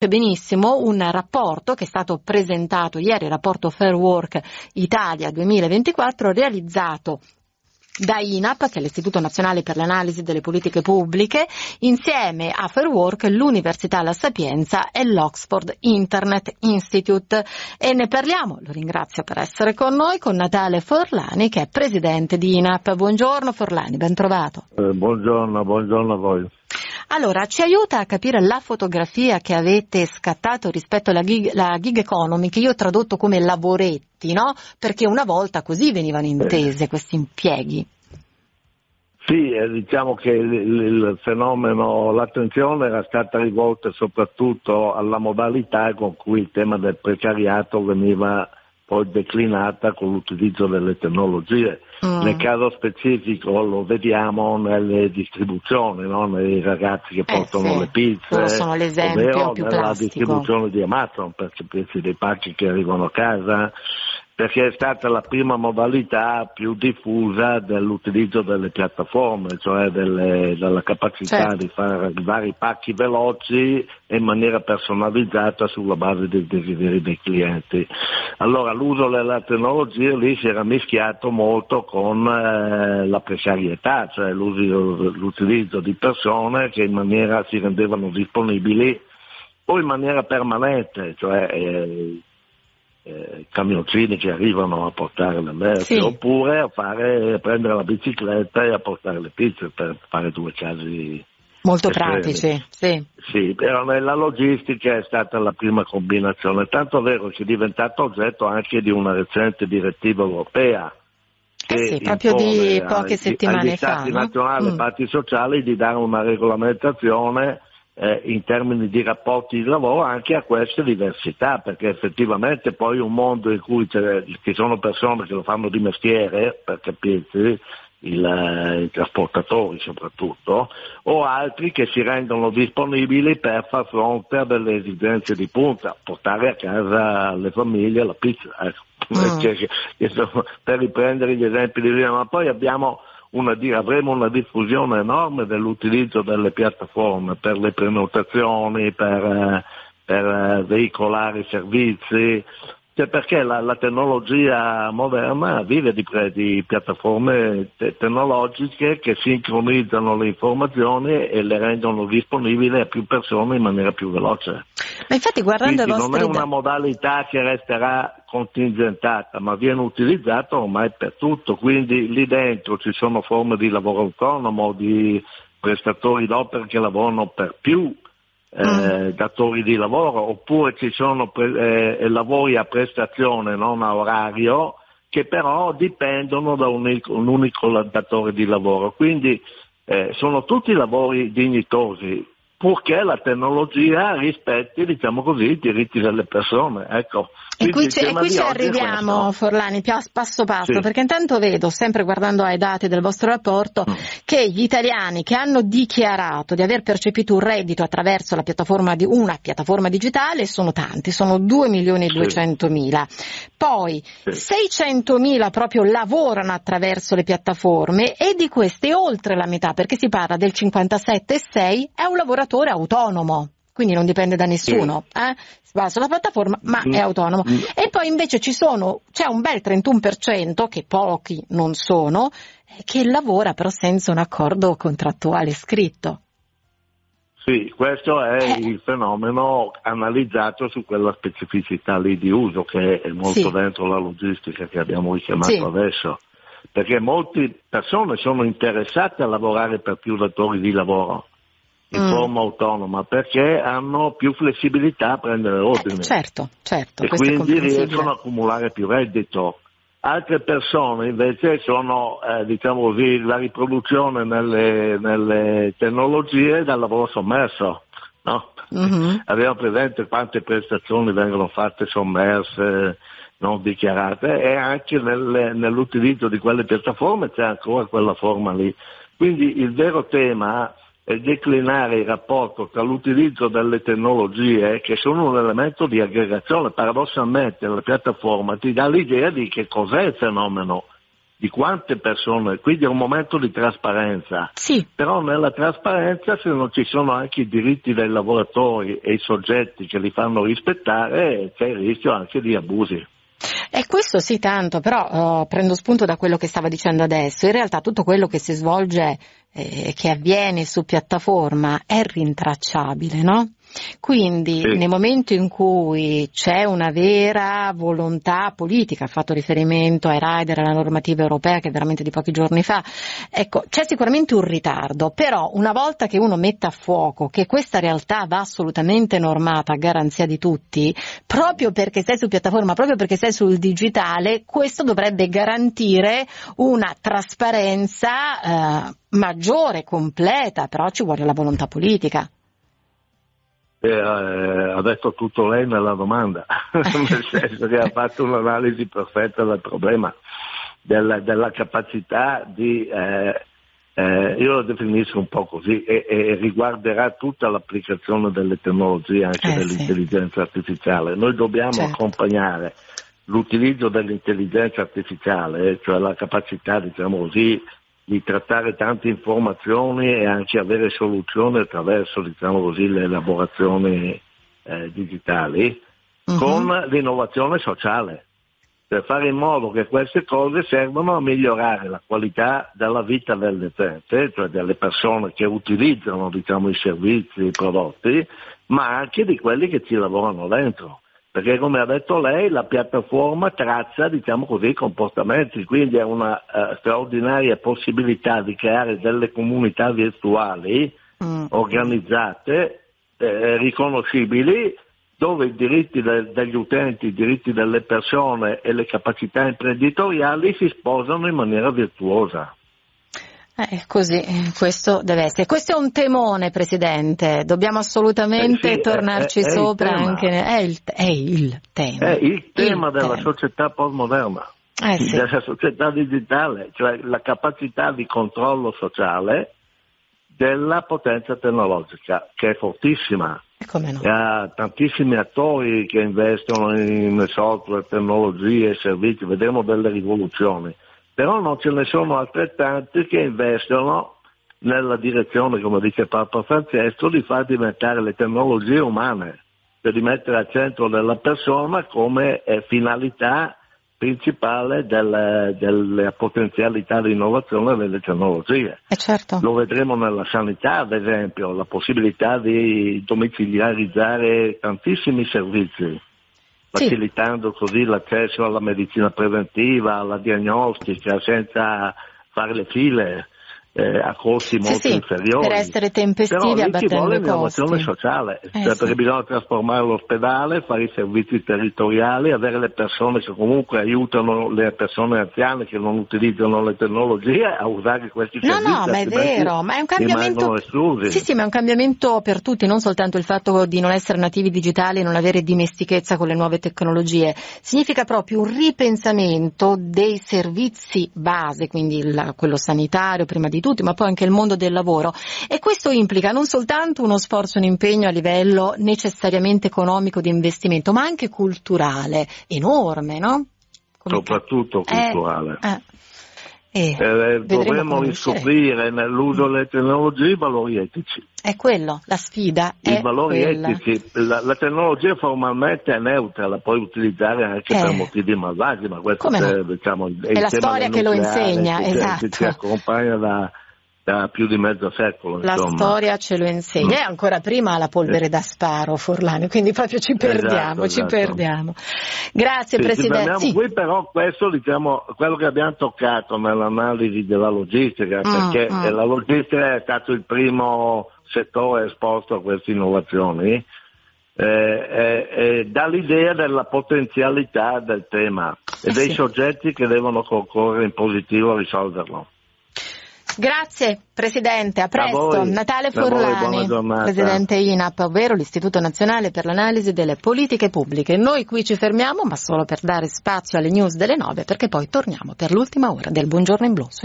benissimo un rapporto che è stato presentato ieri, il rapporto Fair Work Italia 2024, realizzato da INAP, che è l'Istituto Nazionale per l'Analisi delle Politiche Pubbliche, insieme a Fair Work, l'Università La Sapienza e l'Oxford Internet Institute. E ne parliamo, lo ringrazio per essere con noi, con Natale Forlani, che è presidente di INAP. Buongiorno Forlani, ben trovato. Buongiorno a voi. Allora, ci aiuta a capire la fotografia che avete scattato rispetto alla gig economy, che io ho tradotto come lavoretti, no? Perché una volta così venivano intese questi impieghi. Sì, diciamo che il fenomeno, l'attenzione era stata rivolta soprattutto alla modalità con cui il tema del precariato veniva poi declinata con l'utilizzo delle tecnologie. Nel caso specifico lo vediamo nelle distribuzioni, no? Nei ragazzi che portano le pizze, sono l'esempio più nella plastico. Distribuzione di Amazon, per capirsi, dei pacchi che arrivano a casa, perché è stata la prima modalità più diffusa dell'utilizzo delle piattaforme, cioè della capacità di fare arrivare i pacchi veloci e in maniera personalizzata sulla base dei desideri dei clienti. Allora l'uso della tecnologia lì si era mischiato molto con la precarietà, cioè l'utilizzo di persone che in maniera si rendevano disponibili o in maniera permanente, cioè camioncini che arrivano a portare le merci, oppure a prendere la bicicletta e a portare le pizze, per fare due casi molto pratici. Sì, però nella logistica è stata la prima combinazione, tanto vero che è diventato oggetto anche di una recente direttiva europea che proprio di poche settimane agli stati fa, nazionali e parti sociali di dare una regolamentazione in termini di rapporti di lavoro anche a queste diversità, perché effettivamente poi un mondo in cui ci sono persone che lo fanno di mestiere, per capirsi, i trasportatori soprattutto, o altri che si rendono disponibili per far fronte a delle esigenze di punta, portare a casa alle famiglie la pizza, per riprendere gli esempi di prima. Ma poi avremo una diffusione enorme dell'utilizzo delle piattaforme per le prenotazioni, per veicolare servizi, cioè perché la tecnologia moderna vive di piattaforme tecnologiche che sincronizzano le informazioni e le rendono disponibili a più persone in maniera più veloce. Ma infatti guardando Quindi non è una modalità che resterà contingentata, ma viene utilizzata ormai per tutto, quindi lì dentro ci sono forme di lavoro autonomo, di prestatori d'opera che lavorano per più datori di lavoro, oppure ci sono lavori a prestazione, non a orario, che però dipendono da un unico datore di lavoro, quindi sono tutti lavori dignitosi, purché la tecnologia rispetti, diciamo così, i diritti delle persone, ecco. E qui ci arriviamo, Forlani, passo passo, perché intanto vedo, sempre guardando ai dati del vostro rapporto, che gli italiani che hanno dichiarato di aver percepito un reddito attraverso la piattaforma una piattaforma digitale sono tanti, sono 2.200.000. Poi 600.000 proprio lavorano attraverso le piattaforme e di queste oltre la metà, perché si parla del 57,6, è un lavoratore autonomo. Quindi non dipende da nessuno, si va sulla piattaforma ma è autonomo. E poi invece c'è un bel 31%, che pochi non sono, che lavora però senza un accordo contrattuale scritto. Sì, questo è il fenomeno analizzato su quella specificità lì di uso che è molto dentro la logistica che abbiamo richiamato adesso, perché molte persone sono interessate a lavorare per più datori di lavoro in forma autonoma, perché hanno più flessibilità a prendere ordini. Certo, e quindi riescono a accumulare più reddito. Altre persone invece sono, diciamo così, la riproduzione nelle tecnologie dal lavoro sommerso, no? Abbiamo presente quante prestazioni vengono fatte sommerse, non dichiarate, e anche nell'utilizzo di quelle piattaforme c'è ancora quella forma lì. Quindi il vero tema è declinare il rapporto tra l'utilizzo delle tecnologie, che sono un elemento di aggregazione. Paradossalmente la piattaforma ti dà l'idea di che cos'è il fenomeno di quante persone, quindi è un momento di trasparenza. Sì. Però nella trasparenza, se non ci sono anche i diritti dei lavoratori e i soggetti che li fanno rispettare, c'è il rischio anche di abusi. E questo sì, tanto, però prendo spunto da quello che stava dicendo adesso. In realtà tutto quello che si svolge, che avviene su piattaforma è rintracciabile, no? Quindi Sì. nel momento in cui c'è una vera volontà politica, ha fatto riferimento ai rider, alla normativa europea che è veramente di pochi giorni fa, ecco, c'è sicuramente un ritardo, però una volta che uno mette a fuoco che questa realtà va assolutamente normata a garanzia di tutti, proprio perché sei su piattaforma, proprio perché sei sul digitale, questo dovrebbe garantire una trasparenza maggiore, completa, però ci vuole la volontà politica. Ha detto tutto lei nella domanda, nel senso che ha fatto un'analisi perfetta del problema, della capacità di, io lo definisco un po' così, e riguarderà tutta l'applicazione delle tecnologie, anche dell'intelligenza artificiale. Noi dobbiamo accompagnare l'utilizzo dell'intelligenza artificiale, cioè la capacità, diciamo così, di trattare tante informazioni e anche avere soluzioni attraverso, diciamo così, le elaborazioni digitali, con l'innovazione sociale, per fare in modo che queste cose servano a migliorare la qualità della vita dell'utente, cioè delle persone che utilizzano, diciamo, i servizi, i prodotti, ma anche di quelli che ci lavorano dentro. Perché, come ha detto lei, la piattaforma traccia, diciamo così, i comportamenti, quindi è una straordinaria possibilità di creare delle comunità virtuali organizzate, riconoscibili, dove i diritti degli utenti, i diritti delle persone e le capacità imprenditoriali si sposano in maniera virtuosa. Così, questo deve essere. Questo è un temone, Presidente, dobbiamo assolutamente tornarci sopra. È il tema. È il tema della società postmoderna, della società digitale, cioè la capacità di controllo sociale della potenza tecnologica, che è fortissima. Come no? Hi ha tantissimi attori che investono in software, tecnologie, servizi, vedremo delle rivoluzioni. Però non ce ne sono altrettanti che investono nella direzione, come dice Papa Francesco, di far diventare le tecnologie umane, cioè di mettere al centro della persona come finalità principale delle potenzialità di innovazione delle tecnologie. Certo. Lo vedremo nella sanità, ad esempio, la possibilità di domiciliarizzare tantissimi servizi, facilitando così l'accesso alla medicina preventiva, alla diagnostica, senza fare le file a costi molto inferiori. Per essere tempestivi, però lì ci vuole abbattendo i costi. l'innovazione sociale, perché bisogna trasformare l'ospedale, fare i servizi territoriali, avere le persone che comunque aiutano le persone anziane che non utilizzano le tecnologie a usare questi servizi. No, ma è vero, ma è un cambiamento. Sì, ma è un cambiamento per tutti, non soltanto il fatto di non essere nativi digitali e non avere dimestichezza con le nuove tecnologie. Significa proprio un ripensamento dei servizi base, quindi quello sanitario prima di tutti, ma poi anche il mondo del lavoro, e questo implica non soltanto uno sforzo, un impegno a livello necessariamente economico di investimento, ma anche culturale, enorme, no? Soprattutto culturale. Dovremmo riscoprire nell'uso delle tecnologie i valori etici. È quello, la sfida è i valori quella. etici. La tecnologia formalmente è neutra, la puoi utilizzare anche per motivi malvagi, ma questo diciamo, è la storia che lo insegna, che ci accompagna da più di mezzo secolo. La storia ce lo insegna, e ancora prima la polvere da sparo, Forlani, quindi proprio ci perdiamo. Grazie Presidente. Qui però questo, diciamo, quello che abbiamo toccato nell'analisi della logistica, perché la logistica è stato il primo settore esposto a queste innovazioni, dà l'idea della potenzialità del tema e dei soggetti che devono concorrere in positivo a risolverlo. Grazie Presidente, a presto. Natale Forlani, Presidente INAP, ovvero l'Istituto Nazionale per l'Analisi delle Politiche Pubbliche. Noi qui ci fermiamo, ma solo per dare spazio alle news delle 9, perché poi torniamo per l'ultima ora del Buongiorno in Blu.